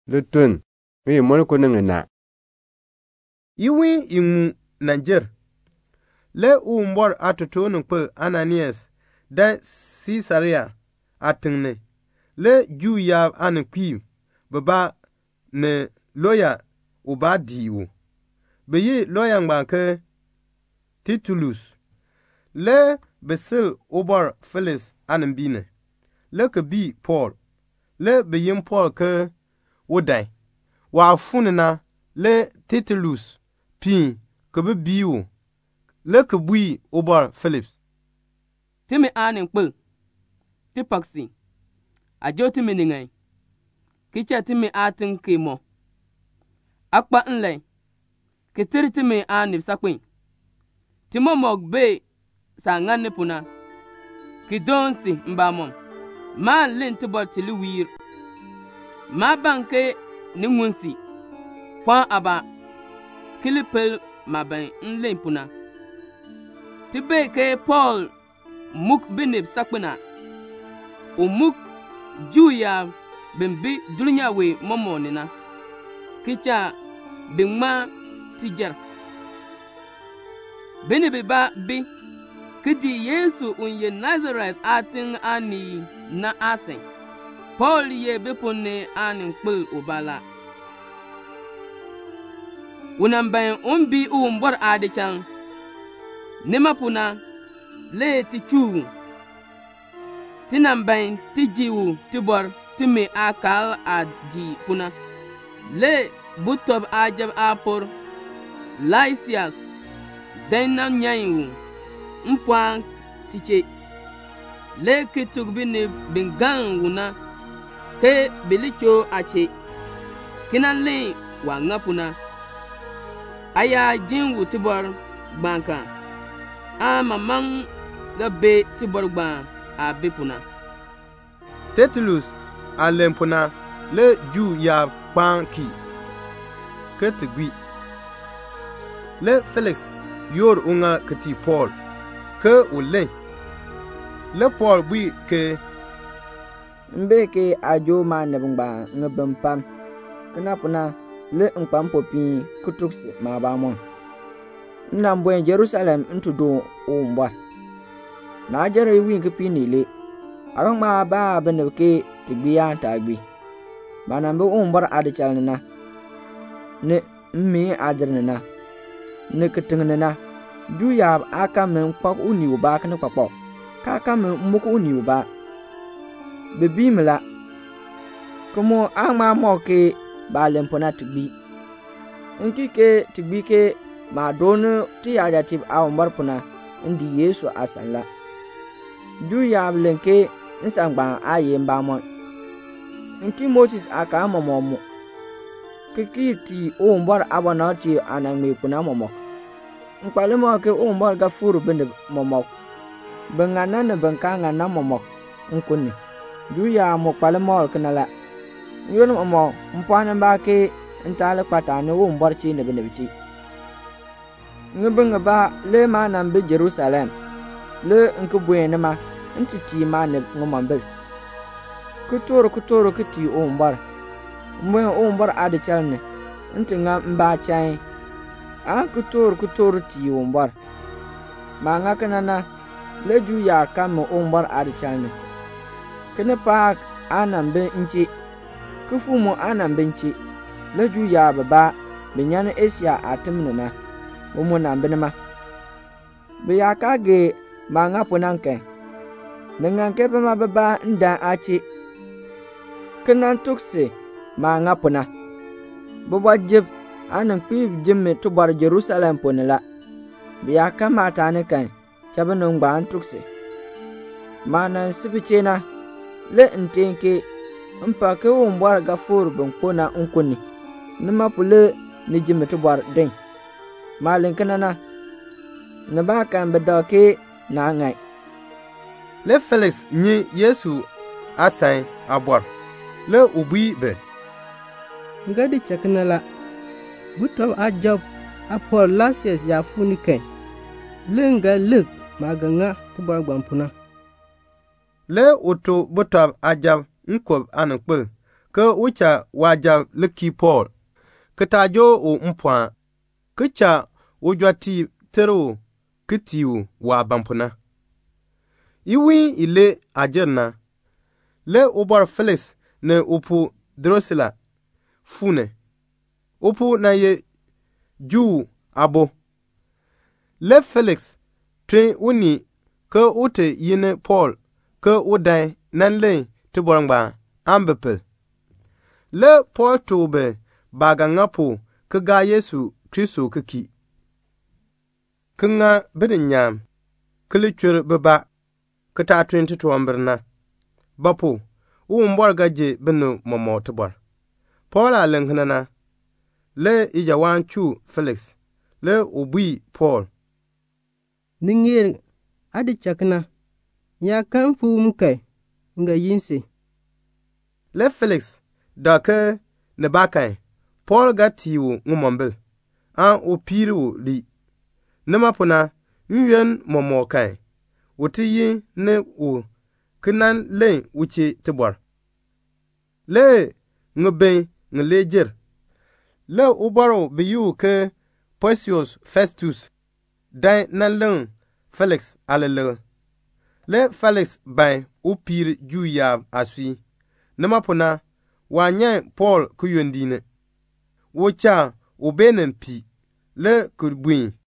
lutun mi mon ko na Iwi ingu Najer. Le umbor atutun kpul Ananias da Caesarea atingne. Le Jew ya anqui baba ne loya uba diu. Beyi loya ngbanke Titulus. Le besil ubor Felix anbine. Le ke bi Paul. Le beyin Paul ke wodai. Wa funina le Titulus pi ke be biu. Le ke bui ubor Felix. Timi anin kpul. Ti paksi. Ajo timi ningai. Kicha timi atin kimo. Akpa nlay. Kitiri timi anib sakwin. Timo mog be sa ngane puna. Kidonsi mbamom. Ma lin tibor tili wir. Ma banke ningunsi. Pon aba. Kilipel maban nlen puna. Tibe ke Paul muk binib sakwina. O muk juya bimbi dunya we momonina. Kicha bingma tijar. Binibi ba bi. Kidi Yesu unye Nazareth atin ani na asen. Paul ye bepone anin kpul ubala. Unambayin umbi umbor adichan. Nima puna le ti chugu. Tinambayin ti jiwu tibor timi akal aji puna. Le butob ajab apor. Lysias dena nyanyu. Mpwang tiche. Le kitug bini bingang wuna. Ke bilicho ache. Kinan le wanga puna. Aya jinwu tibor banka. A mamang gabe tibor ban a bipuna. Tertullus a lempuna le Jew ya banki. Ketigui. Le Felix yor unga keti Paul. Ke ule. Le Paul bui ke mbeke ajo ma nebungba ngabempam. Kena puna le nkpam popi kutuksi ma ba mon. Nnambwe Jerusalem ntudo umbwa. Na jere wi nkipi nile. Arong ma ba benebke tigbiya tagbi. Manambe umbar adichalna. Ne mmi adirna. Ne ketingnena. Juya aka men pak uni uba kana papo. Kaka men muku uni uba. Bebimla. Komo ama moke ba lempona tigbi. Nkike tigbi ke ma dono ti yaja tib awambar puna ndi Yesu asanla. Juya lenke nsangba aye mbamon. Nki Moses aka momomo. Kiki ti ombar abana ti anangme puna momo. Nkpalemo ke ombar gafuru bende momo. Bengana ne benkanga na momo. Nkuni. Juya mo kpalemo kanala. Yono momo mpwana mbake ntale kpata ne ombar chi ne benebichi. Ngebe ba le ma na mbe Jerusalem. Le nkubwe ma ntiti ma ne ngomambel. Kutoro kiti ombar. Mwe ombar adichalne. Ntinga mba chai. A kutoro ti ombar. Ma ngakanana le Juya kamo ombar adichalne. Kene pak anambe nchi. Kufumo anambe nchi. Le Juya baba binyane Asia atimnuna. Umu nambinima. Biyakage ma ngapunanke. Nenganke bama baba nda achi. Kenan tukse ma ngapuna. Baba jib anan pib jimme tubar Jerusalem ponela. Biyaka matane kan chabanung ba tukse. Mana sibichena le ntenke mpake umbwar gafur bunkona unkuni. Nima pule ni jimme tubar den. Malin kanana na ba kan bedoke na ngai. Le Felix nyi Yesu asai abor. Le ubui be. Ngadi chaknala. Buto ajab apor Lysias ya funike. Lenga luk maganga tubar gwampuna. Le uto buto ajab nkob anukpul. ke ucha waja leki Paul ke tajo o mpwa ke cha ujwati tero kitiwu wa bampuna iwi ile ajerna le ubar Felix ne upu Drusilla fune upu na ye ju abo le Felix twen uni ke ute yine Paul ke udai nan le tiborangba ambepel le Paul tobe baga ngapo ke ga Yesu Kristo kiki kinga bidinyam kili chur beba kita 20 birna bapo umbor gaje binu momo tibor Paul alengnana le ijawan chu Felix le ubui Paul Ningir adi chakna ya kan fu mukai nga yinse le Felix da ke ne bakai Paul gatiwu ngumombil an upiru li nema puna nyen momo kai wuti yi ne u kinan le wuce tibor le ngbe nglejer le ubaro biyu ke Porcius Festus dai nan len Felix alele le Felix bai upir juya asui nema puna wanya Paul kuyondine wocha ubenen pi le kurbui